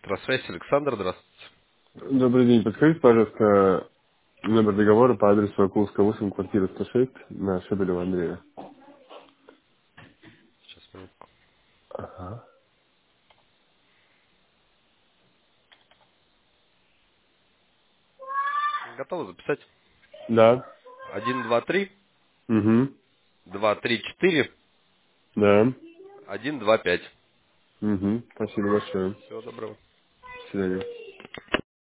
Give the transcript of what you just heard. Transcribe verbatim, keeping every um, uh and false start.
Электросвязь, Александр, здравствуйте. Добрый день. Подскажите, пожалуйста, номер договора по адресу Акулская, восемь, квартира сто шесть на Шебелева Андрея. Сейчас, минутку. Ага. Готовы записать? Да. Один, два, три, Угу. два, три, четыре, Да. один, два, пять. Угу. Спасибо большое. Всего доброго. До свидания.